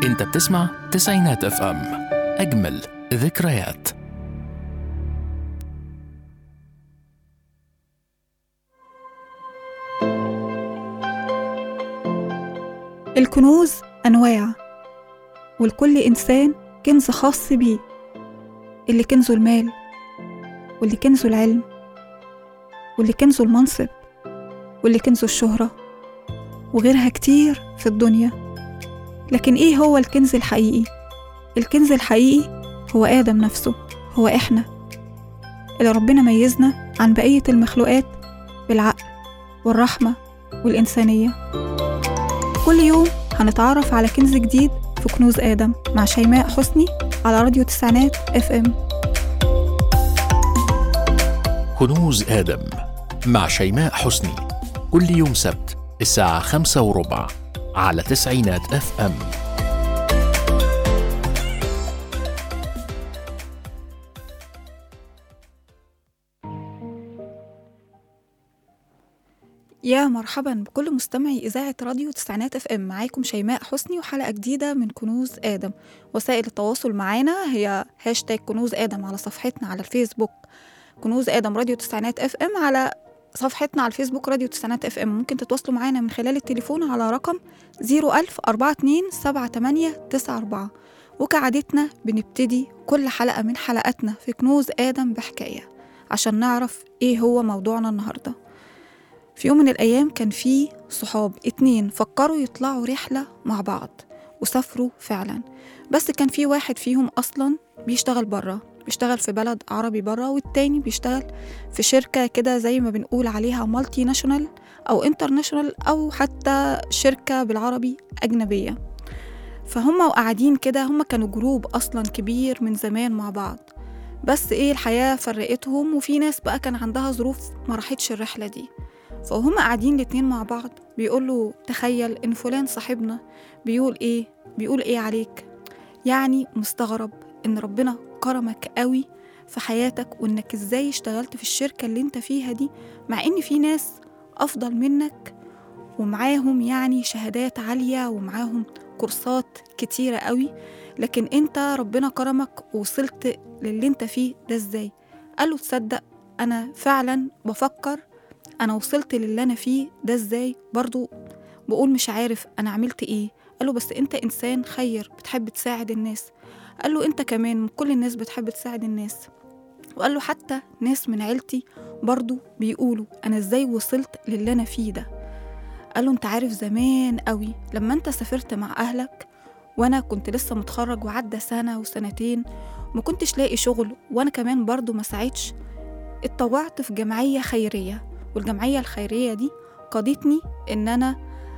انت بتسمع تسعينات اف ام، اجمل ذكريات. الكنوز أنواع، ولكل إنسان كنز خاص بيه، اللي كنزه المال، واللي كنزه العلم، واللي كنزه المنصب، واللي كنزه الشهرة، وغيرها كتير في الدنيا. لكن إيه هو الكنز الحقيقي؟ الكنز الحقيقي هو آدم نفسه، هو إحنا اللي ربنا ميزنا عن بقية المخلوقات بالعقل والرحمة والإنسانية. كل يوم هنتعرف على كنز جديد في كنوز آدم مع شيماء حسني على راديو تسعينات اف ام. كنوز آدم مع شيماء حسني كل يوم سبت الساعة 5:15 على تسعينات اف ام. يا مرحبا بكل مستمعي إذاعة راديو تسعينات اف ام، معاكم شيماء حسني وحلقة جديدة من كنوز آدم. وسائل التواصل معانا هي هاشتاج كنوز آدم على صفحتنا على الفيسبوك كنوز آدم راديو تسعينات اف ام، على صفحتنا على الفيسبوك راديو تسعينات اف ام. ممكن تتواصلوا معانا من خلال التليفون على رقم 010427894. وكعادتنا بنبتدي كل حلقة من حلقاتنا في كنوز آدم بحكاية عشان نعرف ايه هو موضوعنا النهاردة. في يوم من الأيام كان في صحاب 2 فكروا يطلعوا رحلة مع بعض وسافروا فعلا، بس كان في واحد فيهم أصلا بيشتغل برا، بيشتغل في بلد عربي برا، والتاني بيشتغل في شركة كده زي ما بنقول عليها مالتي ناشونال أو انترناشونال أو حتى شركة بالعربي أجنبية. فهم وقاعدين كده، هم كانوا جروب أصلا كبير من زمان مع بعض، بس إيه الحياة فرقتهم، وفي ناس بقى كان عندها ظروف ما راحتش الرحلة دي. فهم قاعدين الاتنين مع بعض بيقولوا تخيل إن فلان صاحبنا بيقول إيه عليك، يعني مستغرب إن ربنا كرمك قوي في حياتك، وإنك إزاي اشتغلت في الشركة اللي انت فيها دي، مع إن في ناس أفضل منك ومعاهم يعني شهادات عالية ومعاهم كورسات كتيرة قوي، لكن انت ربنا كرمك ووصلت للي انت فيه ده ازاي؟ قالوا تصدق أنا فعلا بفكر أنا وصلت للي أنا فيه ده إزاي، برضو بقول مش عارف أنا عملت إيه. قالوا بس أنت إنسان خير بتحب تساعد الناس. قالوا أنت كمان كل الناس بتحب تساعد الناس. وقالوا حتى ناس من عيلتي برضو بيقولوا أنا إزاي وصلت للي أنا فيه ده. قالوا أنت عارف زمان قوي لما أنت سافرت مع أهلك، وأنا كنت لسه متخرج وعدى 1 وسنتين ما كنتش لاقي شغل، وأنا كمان برضو ما ساعدش، اتطوعت في جمعية خيرية، والجمعية الخيرية دي قادتني إن أنا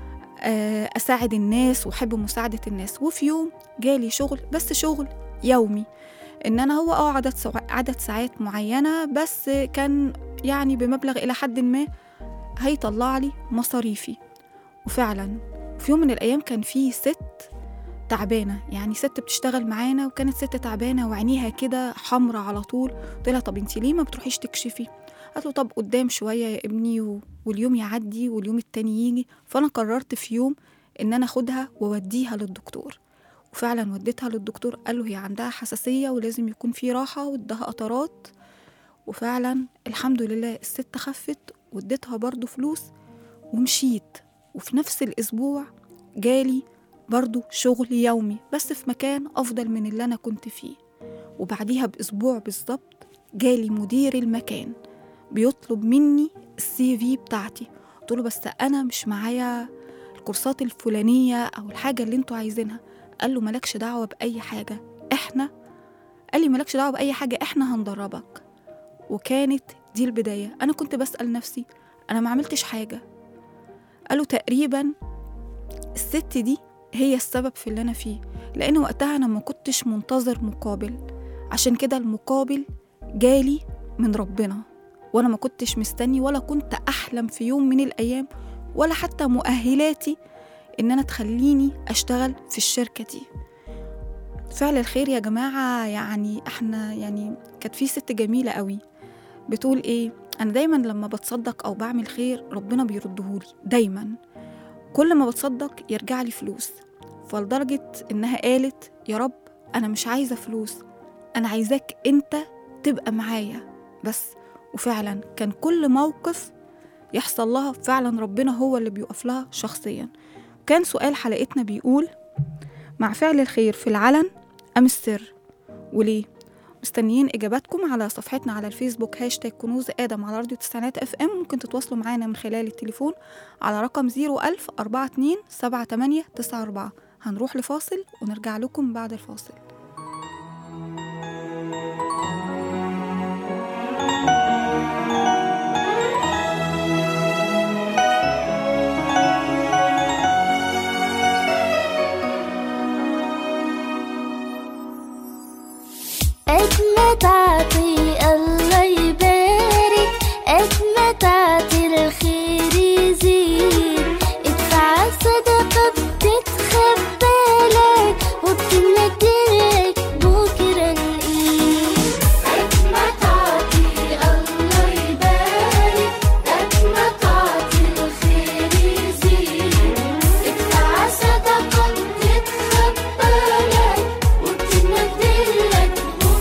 أساعد الناس وأحب مساعدة الناس. وفي يوم جالي شغل، بس شغل يومي، إن أنا هو عدد ساعات معينة، بس كان يعني بمبلغ إلى حد ما هيطلع لي مصاريفي. وفعلا في يوم من الأيام كان في ست تعبانة، يعني ست بتشتغل معانا، وكانت ست تعبانة وعينيها كده حمرة على طول. قلت لها طب انتي ليه ما بتروحيش تكشفي؟ قالت له طب قدام شوية يا ابني واليوم يعدي واليوم التاني يجي. فأنا قررت في يوم إن أنا أخدها ووديها للدكتور، وفعلا وديتها للدكتور. قال له هي عندها حساسية ولازم يكون في راحة، وادها قطرات، وفعلا الحمد لله الست خفت، واديتها برضو فلوس ومشيت. وفي نفس الأسبوع جالي برضو شغل يومي، بس في مكان أفضل من اللي أنا كنت فيه. وبعديها بأسبوع بالظبط جالي مدير المكان بيطلب مني الCV بتاعتي. قلت له بس أنا مش معايا الكورسات الفلانية أو الحاجة اللي انتوا عايزينها. قال له ملكش دعوة بأي حاجة، قال لي ملكش دعوة بأي حاجة، احنا هندربك. وكانت دي البداية. أنا كنت بسأل نفسي أنا ما عملتش حاجة. قالوا تقريبا الست دي هي السبب في اللي أنا فيه، لأن وقتها أنا ما كنتش منتظر مقابل، عشان كده المقابل جالي من ربنا، وأنا ما كنتش مستني ولا كنت أحلم في يوم من الأيام، ولا حتى مؤهلاتي إن أنا تخليني أشتغل في الشركة دي. فعل الخير يا جماعة، يعني احنا يعني كانت في ست جميلة قوي بتقول ايه، أنا دايما لما بتصدق أو بعمل خير ربنا بيردهولي، دايما كل ما بتصدق يرجع لي فلوس. فلدرجة إنها قالت يا رب أنا مش عايزة فلوس، أنا عايزاك أنت تبقى معايا بس. وفعلا كان كل موقف يحصل لها فعلا ربنا هو اللي بيقف لها شخصيا. كان سؤال حلقتنا بيقول: مع فعل الخير في العلن أم السر، وليه؟ مستنيين إجاباتكم على صفحتنا على الفيسبوك #كنوز آدم على راديو تسعينات FM. ممكن تتواصلوا معانا من خلال التليفون على رقم 01000 42 78 94. هنروح لفاصل ونرجع لكم بعد الفاصل. ما تعطي الله يبارك، ما تعطي الخير يزيد، ادفع صدقة بتتخبى لك وبتمدلك بكرة الإيد. ما تعطي الله يبارك، ما تعطي الخير يزيد، ادفع صدقة بتتخبى لك وبتمدلك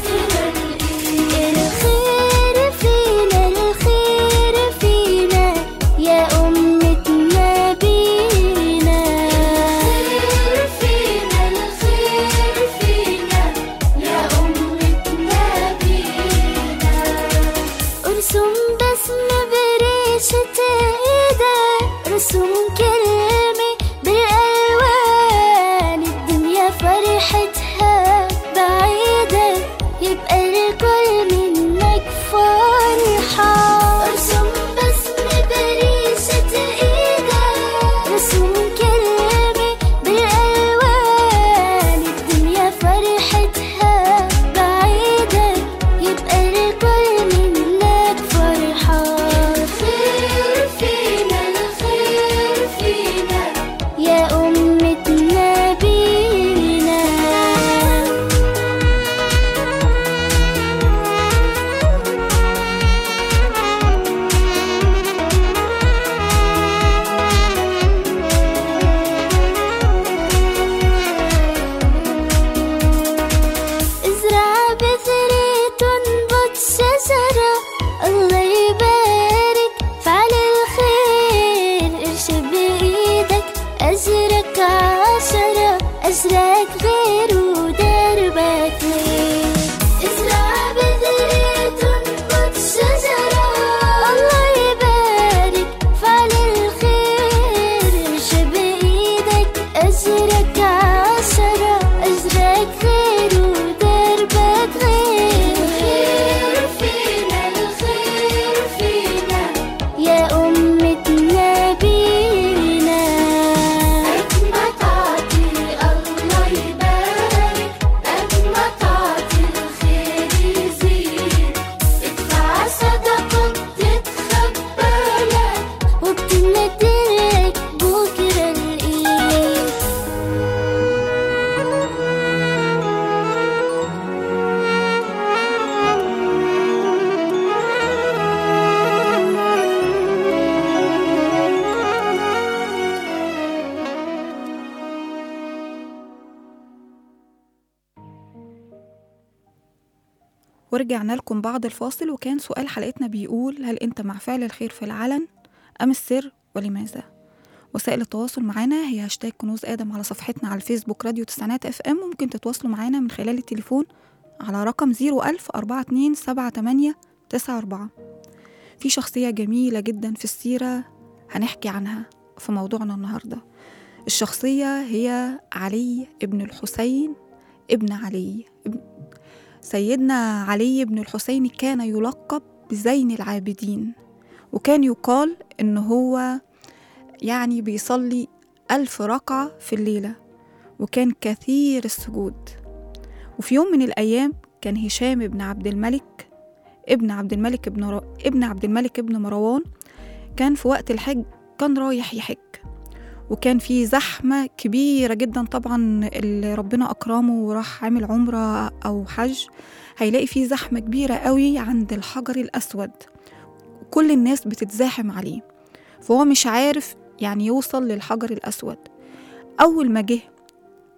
رسوم كلمة بالألوان، الدنيا فرحتها بعيدة يبقى الكل منك فرحة. رسوم بسمة بريشة إيدك، رسوم كلمة بالألوان، الدنيا فرحتها بعيدة يبقى الكل منك فرحة. الخير فينا يا أمة نبينا. ازرع بذرة تنبت شجرة، الله يبارك فعل الخير، ارشد بإيدك أجرك 10، أجرك غير ودربك غير. ازرع بذرة تنبت شجرة، الله يبارك فعل الخير، ارشد بإيدك أجرك 10، أجرك غير ودربك غير. الخير فينا، الخير فينا يا أمة نبينا. ما تعطي الله يبارك، ما تعطي الخير يزيد، ادفع صدقة بتتخبى لك وبتمدلك بكرة الإيد. ورجعنا لكم بعد الفاصل. وكان سؤال حلقتنا بيقول: هل أنت مع فعل الخير في العلن أم السر، ولماذا؟ وسائل التواصل معنا هي #كنوز آدم على صفحتنا على الفيسبوك راديو تسعينات FM. ممكن تتواصلوا معنا من خلال التليفون على رقم 01000 42 78 94. في شخصية جميلة جدا في السيرة هنحكي عنها في موضوعنا النهاردة. الشخصية هي علي ابن الحسين ابن علي. سيدنا علي بن الحسين كان يلقب بزين العابدين، وكان يقال إنه هو يعني بيصلي 1000 ركعة في الليلة، وكان كثير السجود. وفي يوم من الأيام كان هشام بن عبد الملك ابن عبد الملك ابن مروان كان في وقت الحج، كان رايح يحج، وكان في زحمة كبيرة جدا. طبعا اللي ربنا أكرمه وراح عامل عمرة أو حج هيلاقي فيه زحمة كبيرة قوي عند الحجر الأسود، كل الناس بتتزاحم عليه، فهو مش عارف يعني يوصل للحجر الأسود. أول ما جه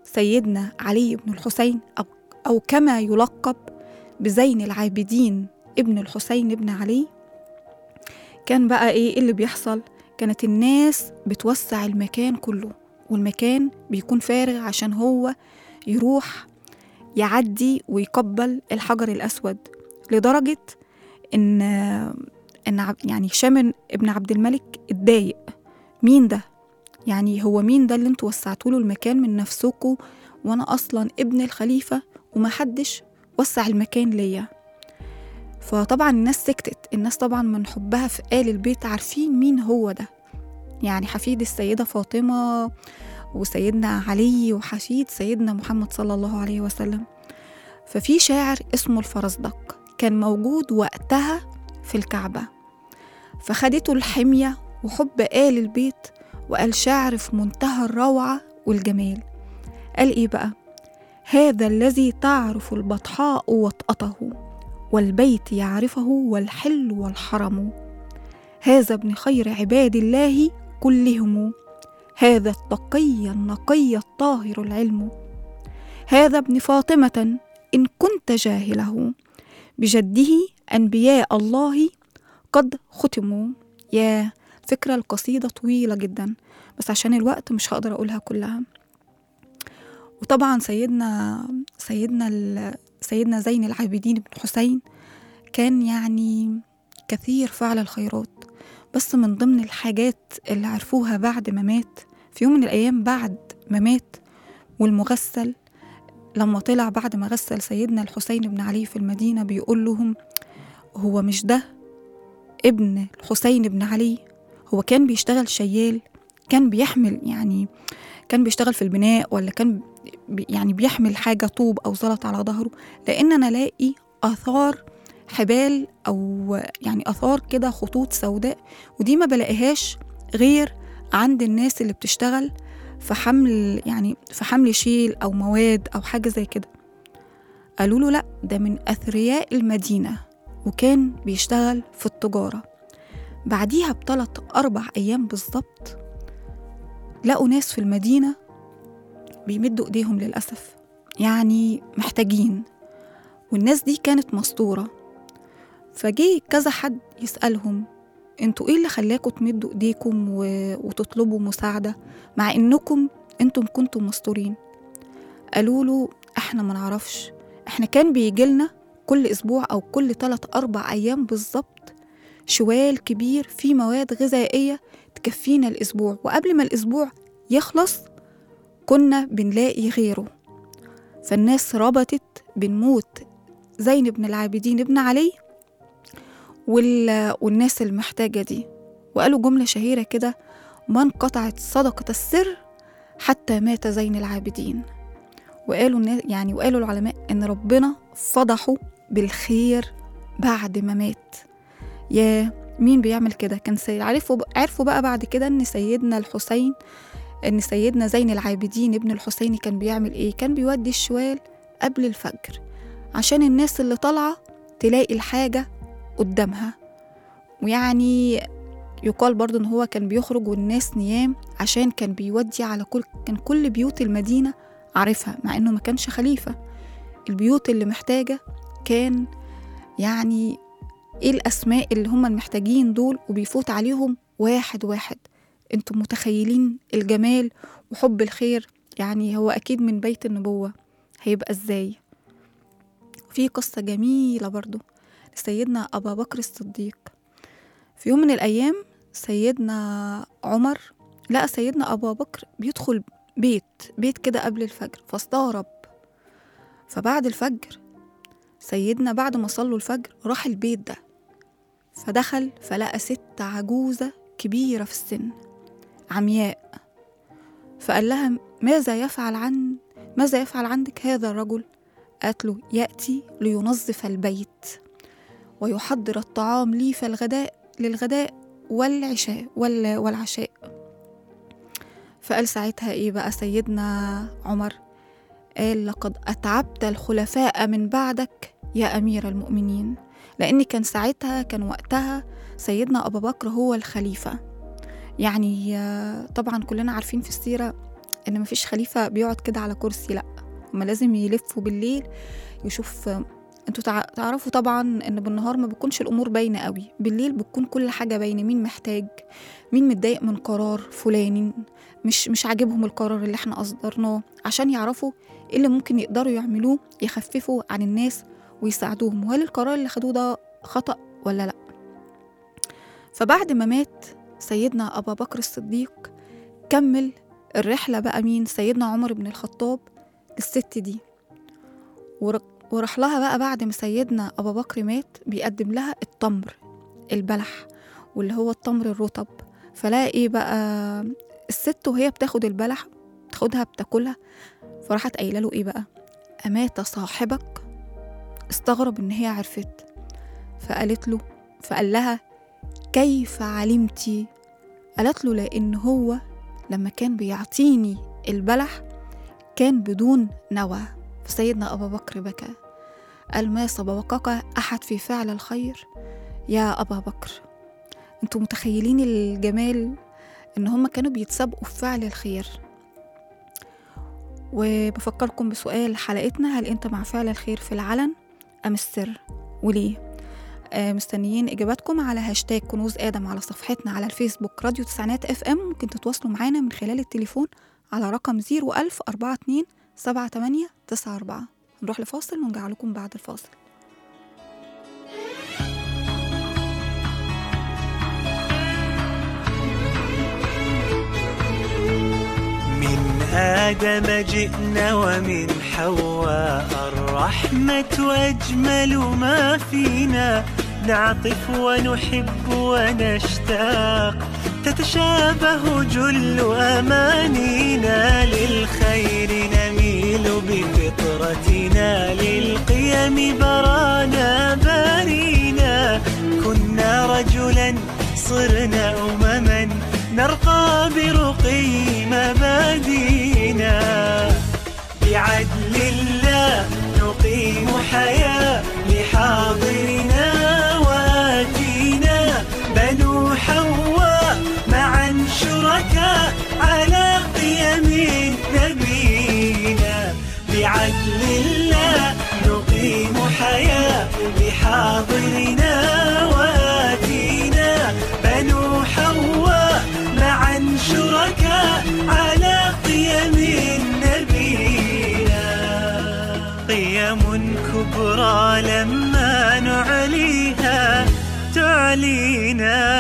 سيدنا علي بن الحسين أو كما يلقب بزين العابدين ابن الحسين ابن علي، كان بقى إيه اللي بيحصل؟ كانت الناس بتوسع المكان كله، والمكان بيكون فارغ عشان هو يروح يعدي ويقبل الحجر الأسود، لدرجة إن يعني هشام ابن عبد الملك اتضايق. مين ده؟ يعني هو مين ده اللي انتوا وسعتوا له المكان من نفسكوا، وانا اصلا ابن الخليفة ومحدش وسع المكان ليا؟ فطبعا الناس سكتت. الناس طبعا من حبها في آل البيت عارفين مين هو ده، يعني حفيد السيدة فاطمة وسيدنا علي وحفيد سيدنا محمد صلى الله عليه وسلم. ففي شاعر اسمه الفرزدق كان موجود وقتها في الكعبة، فخدته الحمية وحب آل البيت، وقال شعر في منتهى الروعة والجمال. قال إيه بقى؟ هذا الذي تعرف البطحاء وطأته، والبيت يعرفه والحل والحرم، هذا ابن خير عباد الله كلهم، هذا التقي النقي الطاهر العلم، هذا ابن فاطمة إن كنت جاهله، بجده أنبياء الله قد ختموا. يا فكرة القصيدة طويلة جدا، بس عشان الوقت مش هقدر أقولها كلها. وطبعا سيدنا زين العابدين بن حسين كان يعني كثير فعل الخيرات، بس من ضمن الحاجات اللي عرفوها بعد ما مات، في يوم من الأيام بعد ما مات والمغسل لما طلع بعد ما غسل سيدنا الحسين بن علي في المدينة بيقول لهم هو مش ده ابن الحسين بن علي؟ هو كان بيشتغل شيال، كان بيحمل، يعني كان بيشتغل في البناء، ولا كان يعني بيحمل حاجة طوب أو زلط على ظهره؟ لأن أنا لاقي آثار حبال أو يعني آثار كده خطوط سوداء، ودي ما بلاقيهاش غير عند الناس اللي بتشتغل في حمل، يعني في حمل شيل أو مواد أو حاجة زي كده. قالوا له لأ، ده من أثرياء المدينة وكان بيشتغل في التجارة. بعديها ب3-4 أيام بالظبط لقوا ناس في المدينة بيمدوا إيديهم للأسف، يعني محتاجين، والناس دي كانت مسطورة. فجي كذا حد يسألهم انتوا ايه اللي خلاكوا تمدوا ايديكم وتطلبوا مساعدة مع انكم انتم كنتم مسطورين؟ قالوا له احنا ما نعرفش، احنا كان بيجيلنا كل اسبوع او كل 3-4 ايام بالظبط شوال كبير فيه مواد غذائية تكفينا الاسبوع، وقبل ما الاسبوع يخلص كنا بنلاقي غيره. فالناس ربطت بين موت زين بن العابدين ابن علي والناس المحتاجة دي، وقالوا جملة شهيرة كده: ما انقطعت صدقة السر حتى مات زين العابدين. وقالوا العلماء إن ربنا فضحوا بالخير بعد ما مات. يا مين بيعمل كده؟ كان عرفوا بقى بعد كده إن سيدنا زين العابدين ابن الحسين كان بيعمل إيه؟ كان بيودي الشوال قبل الفجر عشان الناس اللي طالعة تلاقي الحاجة قدامها. ويعني يقال برضو إن هو كان بيخرج والناس نيام عشان كان بيودي على كل بيوت المدينة عارفها، مع إنه ما كانش خليفة. البيوت اللي محتاجة كان يعني إيه الأسماء اللي هم المحتاجين دول، وبيفوت عليهم واحد واحد. انتم متخيلين الجمال وحب الخير؟ يعني هو أكيد من بيت النبوة، هيبقى إزاي؟ في قصة جميلة برضو لسيدنا أبا بكر الصديق. في يوم من الأيام سيدنا عمر لقى سيدنا أبا بكر بيدخل بيت كده قبل الفجر، فاستغرب. فبعد الفجر سيدنا بعد ما صلوا الفجر راح البيت ده، فدخل فلقى ست عجوزة كبيرة في السن عمياء. فقال لها ماذا يفعل عندك هذا الرجل؟ قالت له يأتي لينظف البيت ويحضر الطعام لي للغداء والعشاء. فقال ساعتها إيه بقى سيدنا عمر؟ قال لقد أتعبت الخلفاء من بعدك يا أمير المؤمنين، لأن كان وقتها سيدنا أبا بكر هو الخليفة. يعني طبعا كلنا عارفين في السيرة إن مفيش خليفة بيقعد كده على كرسي، لأ، هما لازم يلفوا بالليل يشوف. انتوا تعرفوا طبعا ان بالنهار ما بتكونش الامور باينه قوي، بالليل بتكون كل حاجه باينه، مين محتاج، مين متضايق من قرار فلاني، مش عاجبهم القرار اللي احنا اصدرناه، عشان يعرفوا ايه اللي ممكن يقدروا يعملوه يخففوا عن الناس ويساعدوهم، وهل القرار اللي خدوه ده خطأ ولا لا. فبعد ما مات سيدنا أبا بكر الصديق كمل الرحلة بقى مين؟ سيدنا عمر بن الخطاب للست دي، وراح لها بقى بعد ما سيدنا أبا بكر مات بيقدم لها التمر البلح، واللي هو التمر الرطب. فلا ايه بقى الست وهي بتاخد البلح تاخدها بتاكلها، فراحت قايله له ايه بقى؟ أمات صاحبك؟ استغرب ان هي عرفت، فقال لها كيف علمتي؟ قالت له لأن هو لما كان بيعطيني البلح كان بدون نوى. فسيدنا أبا بكر بكى، قال ما سبقك أحد في فعل الخير يا أبا بكر. انتوا متخيلين الجمال ان هم كانوا بيتسابقوا في فعل الخير. وبفكركم بسؤال حلقتنا، هل انت مع فعل الخير في العلن أم السر؟ وليه؟ مستنيين إجاباتكم على هاشتاج كنوز آدم على صفحتنا على الفيسبوك راديو تسعينات FM. ممكن تتواصلوا معانا من خلال التليفون على رقم 010427894. نروح لفاصل ونرجع لكم بعد الفاصل. من آدم جئنا ومن حواء الرحمة أجمل ما فينا، نعطف ونحب ونشتاق، تتشابه جل أمانينا، للخير نميل بفطرتنا، للقيم برانا بارينا، كنا رجلا صرنا أمما، نرقى برقي مبادينا، بعدل الله نقيم حياة لحاضرنا وآتينا، بنو حواء معا شركاء على قيم نبينا، بعدل الله نقيم حياة لحاضرنا وآتينا، بنو حواء معا شركاء على قيم نبينا، قيم كبرى لما نعليها تعلينا.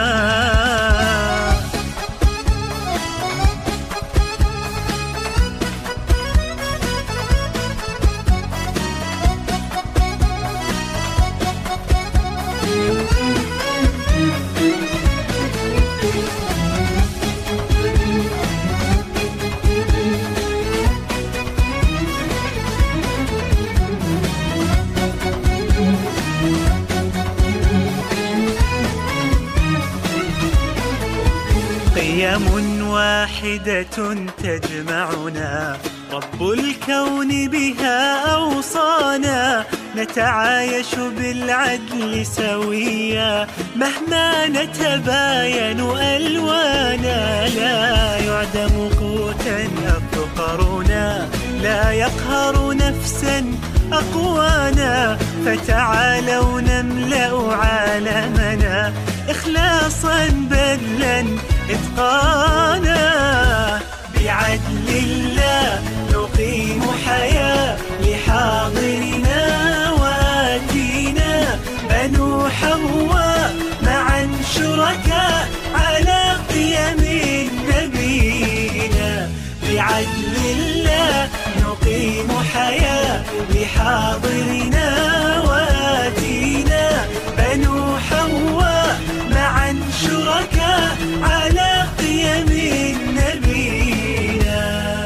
قيم واحدة تجمعنا، رب الكون بها أوصانا، نتعايش بالعدل سويا، مهما نتباين ألوانا، لا يعدم قوتا أفقرنا، لا يقهر نفسا أقوانا، فتعالوا نملأ عالمنا إخلاصا بذلا إتقانا، بعدل الله نقيم حياة لحاضرنا وآتينا، بنو حواء معا شركاء على قيم نبينا، بعدل الله نقيم حياة لحاضرنا وآتينا، بنو حواء معا شركاء على قيم نبينا،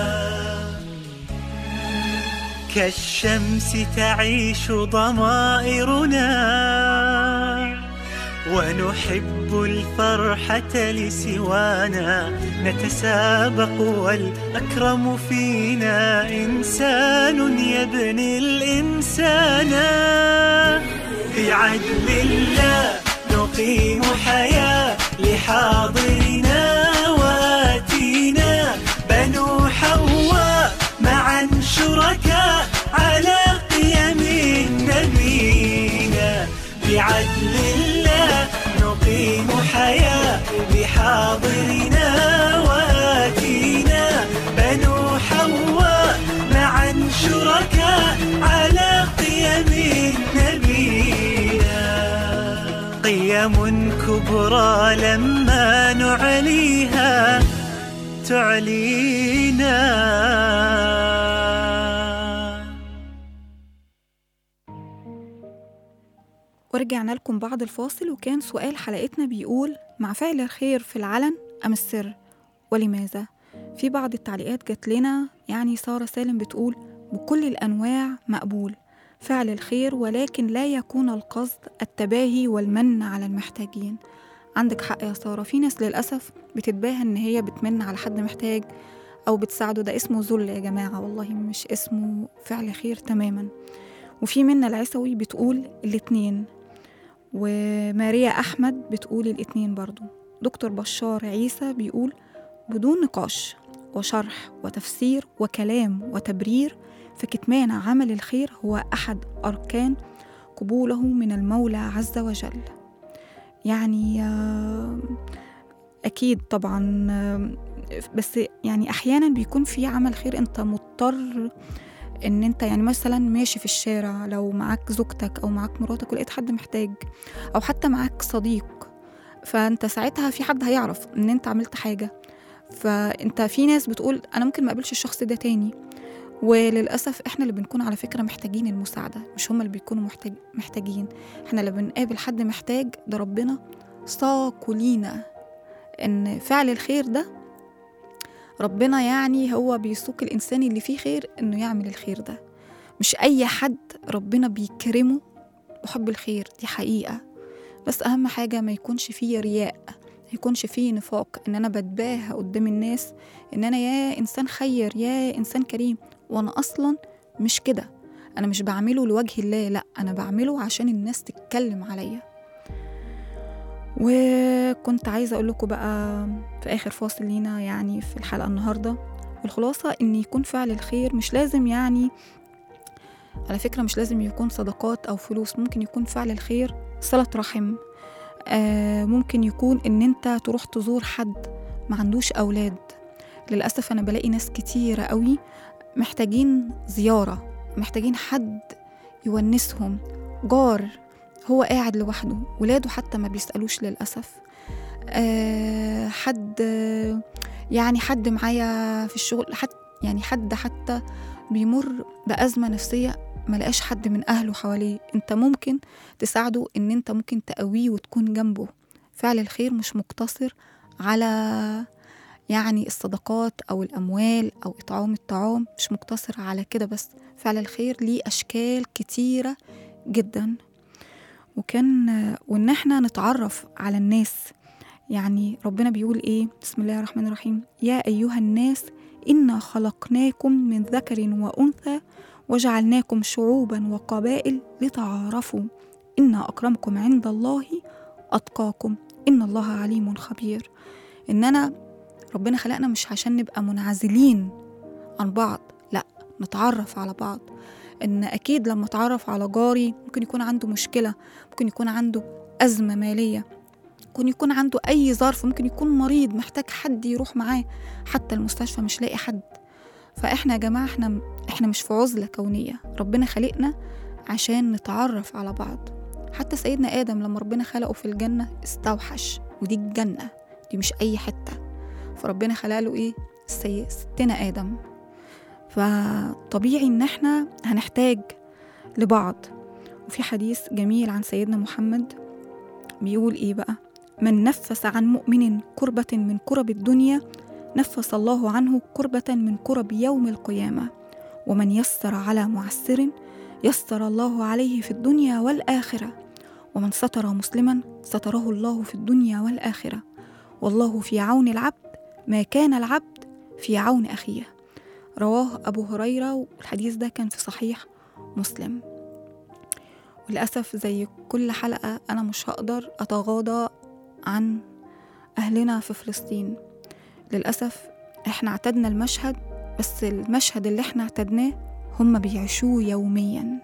كالشمس تعيش ضمائرنا، ونحب الفرحة لسوانا، نتسابق والأكرم فينا إنسان يبني الإنسان، بعدل الله نقيم حياة لحاضرنا وآتينا، بنو كبرى لما نعليها تعلينا. ورجعنا لكم بعد الفاصل، وكان سؤال حلقتنا بيقول: مع فعل الخير في العلن أم السر، ولماذا؟ في بعض التعليقات جات لنا، يعني سارة سالم بتقول: بكل الأنواع مقبول فعل الخير، ولكن لا يكون القصد التباهي والمن على المحتاجين. عندك حق يا سارة، في ناس للأسف بتتباهى إن هي بتمن على حد محتاج أو بتساعده، ده اسمه ذل يا جماعة، والله مش اسمه فعل خير تماما. وفي منى العسوي بتقول الاتنين، وماريا أحمد بتقول الاتنين برضو. دكتور بشار عيسى بيقول: بدون نقاش وشرح وتفسير وكلام وتبرير، فكتمان عمل الخير هو أحد أركان قبوله من المولى عز وجل. يعني أكيد طبعا، بس يعني أحيانا بيكون في عمل خير أنت مضطر ان انت، يعني مثلا ماشي في الشارع، لو معاك زوجتك او معاك مراتك ولقيت حد محتاج، او حتى معاك صديق، فانت ساعتها في حد هيعرف ان انت عملت حاجة، فانت في ناس بتقول انا ممكن ما اقابلش الشخص ده تاني. وللأسف احنا اللي بنكون على فكرة محتاجين المساعدة، مش هم اللي بيكونوا محتاجين. احنا اللي بنقابل حد محتاج، ده ربنا ساق لينا ان فعل الخير ده ربنا يعني هو بيسوق الإنسان اللي فيه خير إنه يعمل الخير ده. مش أي حد ربنا بيكرمه بحب الخير، دي حقيقة. بس أهم حاجة ما يكونش فيه رياء، ما يكونش فيه نفاق، إن أنا بتباهى قدام الناس إن أنا يا إنسان خير يا إنسان كريم، وأنا أصلا مش كده. أنا مش بعمله لوجه الله، لأ، أنا بعمله عشان الناس تتكلم عليا. وكنت عايزة أقول لكم بقى في آخر فاصل لينا يعني في الحلقة النهاردة، الخلاصة إن يكون فعل الخير مش لازم، يعني على فكرة مش لازم يكون صدقات أو فلوس، ممكن يكون فعل الخير صلة رحم، ممكن يكون إن أنت تروح تزور حد ما عندوش أولاد. للأسف أنا بلاقي ناس كتيرة قوي محتاجين زيارة، محتاجين حد يونسهم، جار هو قاعد لوحده، ولاده حتى ما بيسألوش للأسف، حد يعني حد معايا في الشغل، يعني حد حتى بيمر بأزمة نفسية ما لقاش حد من أهله حواليه، انت ممكن تساعده، ان انت ممكن تقويه وتكون جنبه. فعل الخير مش مقتصر على يعني الصدقات أو الأموال أو إطعام الطعام، مش مقتصر على كده بس. فعل الخير ليه أشكال كتيرة جدا، وإن احنا نتعرف على الناس. يعني ربنا بيقول إيه؟ بسم الله الرحمن الرحيم: يا أيها الناس إنا خلقناكم من ذكر وأنثى وجعلناكم شعوبا وقبائل لتعارفوا إن أكرمكم عند الله أتقاكم إن الله عليم خبير. إننا ربنا خلقنا مش عشان نبقى منعزلين عن بعض، لا، نتعرف على بعض. إن أكيد لما أتعرف على جاري ممكن يكون عنده مشكلة، ممكن يكون عنده أزمة مالية، ممكن يكون عنده أي ظرف، ممكن يكون مريض محتاج حد يروح معاه حتى المستشفى مش لاقي حد. فإحنا يا جماعة إحنا مش في عزلة كونية، ربنا خلقنا عشان نتعرف على بعض. حتى سيدنا آدم لما ربنا خلقه في الجنة استوحش، ودي الجنة دي مش أي حتة، فربنا خلقله إيه؟ ستنا آدم. فطبيعي إن إحنا هنحتاج لبعض. وفي حديث جميل عن سيدنا محمد بيقول إيه بقى؟ من نفس عن مؤمن كربة من كرب الدنيا نفس الله عنه كربة من كرب يوم القيامة، ومن يسر على معسر يسر الله عليه في الدنيا والآخرة، ومن ستر مسلما ستره الله في الدنيا والآخرة، والله في عون العبد ما كان العبد في عون أخيه. رواه أبو هريرة، والحديث ده كان في صحيح مسلم. وللأسف زي كل حلقة أنا مش هقدر أتغاضى عن أهلنا في فلسطين. للأسف إحنا اعتدنا المشهد، بس المشهد اللي إحنا اعتدناه هم بيعيشوه يوميا.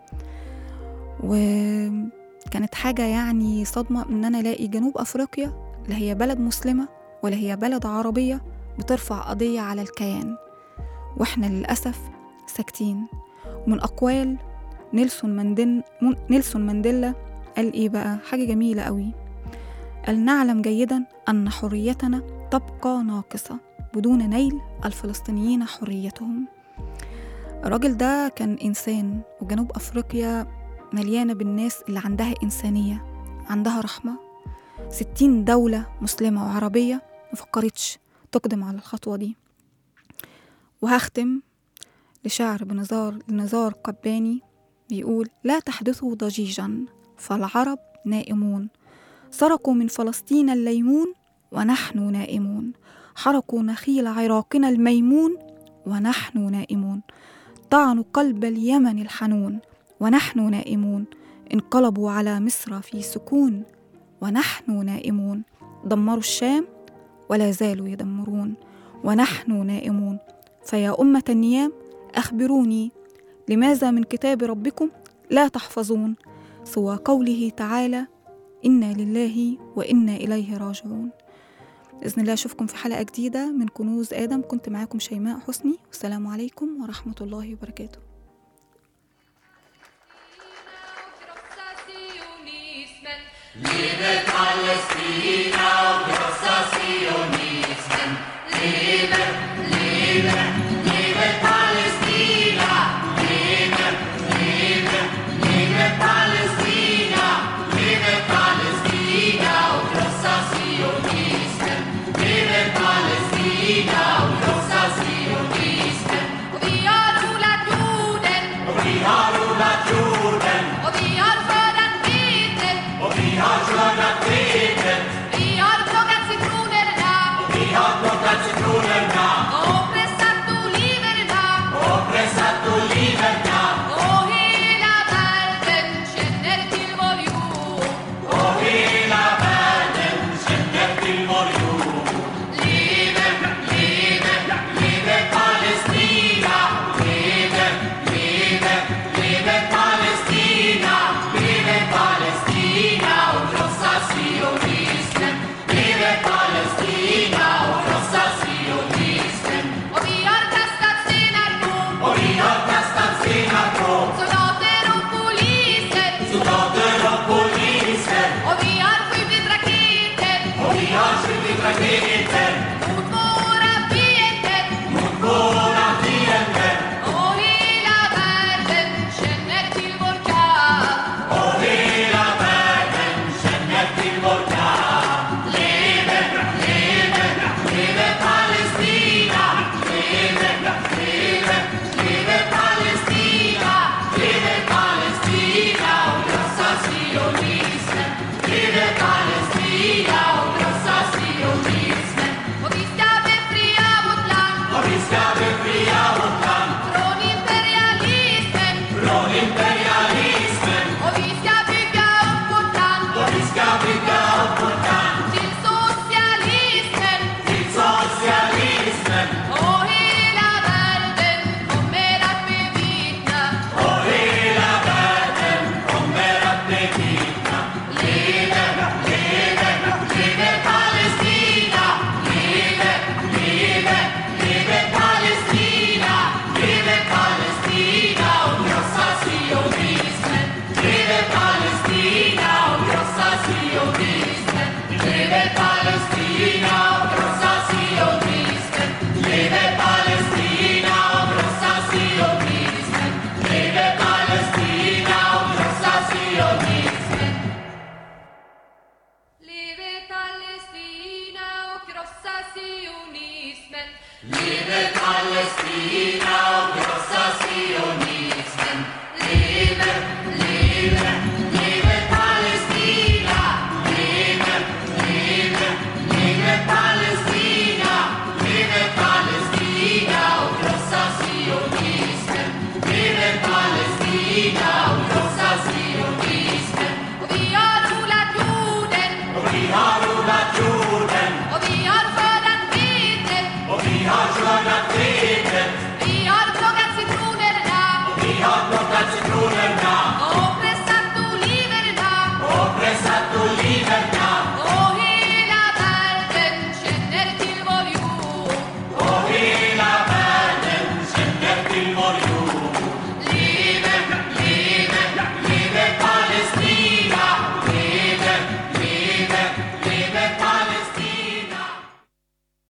وكانت حاجة يعني صدمة إن أنا ألاقي جنوب أفريقيا لا هي بلد مسلمة ولا هي بلد عربية بترفع قضية على الكيان، وإحنا للأسف ساكتين. ومن أقوال نيلسون مانديلا قال إيه بقى؟ حاجة جميلة قوي، قال نعلم جيدا أن حريتنا تبقى ناقصة بدون نيل الفلسطينيين حريتهم. الراجل ده كان إنسان، وجنوب أفريقيا مليانة بالناس اللي عندها إنسانية، عندها رحمة. 60 دولة مسلمة وعربية مفكرتش تقدم على الخطوة دي. وهختم لشعر لنزار قباني بيقول: لا تحدثوا ضجيجا فالعرب نائمون، سرقوا من فلسطين الليمون ونحن نائمون، حرقوا نخيل عراقنا الميمون ونحن نائمون، طعنوا قلب اليمن الحنون ونحن نائمون، انقلبوا على مصر في سكون ونحن نائمون، دمروا الشام ولا زالوا يدمرون ونحن نائمون. فيا أمة النيام أخبروني، لماذا من كتاب ربكم لا تحفظون سوى قوله تعالى: إنا لله وإنا إليه راجعون. بإذن الله أشوفكم في حلقة جديدة من كنوز آدم. كنت معاكم شيماء حسني، والسلام عليكم ورحمة الله وبركاته. Lebe Palästina, großer Zionismen. Lebe, lebe, lebe Palästina. Lebe, lebe, lebe Palästina. Lebe Palästina, großer Zionismen. Lebe Palästina, großer Zionismen. Och vi har rullat jorden. Och vi har rullat jorden. Och vi har skördat vetet. Och vi har skördat vetet. Vi har plockat citronerna. Och vi har plockat citronerna. Och pressat oliverna. Och pressat oliverna. Och hela världen känner till vår jord. Och hela världen känner till vår jord. Leve, leve, leve Palestina. Leve, leve, leve Palestina. Leve Palestina och krossa sionismen. Leve Palestina och krossa sionismen. Och vi har kastat stenar på Och vi har kastat stenar på soldater och poliser. soldater och poliser. Och vi har skjutit raketer Och vi har skjutit raketer mot våra fiender. mot våra fiender. Och hela världen känner till vår kamp. Och hela världen känner till vår kamp. Leve, leve, leve Palestina. Leve, leve, leve Palestina. Leve Palestina och krossa sionismen. Leve Palestina och krossa sionismen. Och vi ska befria vårt land Och vi ska befria vårt land från imperialismen. från imperialismen. Och vi ska bygga upp vårt land Och vi ska bygga upp vårt land till socialismen. till socialismen. Och hela världen kommer att bevittna. Och hela världen kommer att bevittna. Leve, leve, leve Palestina. Leve, leve, leve Palestina. Leve Palestina och krossa sionismen. Leve Palestina och krossa sionismen. Leve Palestina och krossa sionismen. Leve Palestina och krossa sionismen. Leve Palestina och krossa sionismen. Leve Palestina och krossa sionismen. Leve Palestina och krossa sionismen. Leve, leve, leve Palestina. Leve, leve, leve Palestina. Leve Palestina och krossa sionismen. Leve Palestina och krossa sionismen. Och vi har rullat jorden. Och vi har rullat jorden. Och vi har skördat vetet. Och vi har skördat vetet.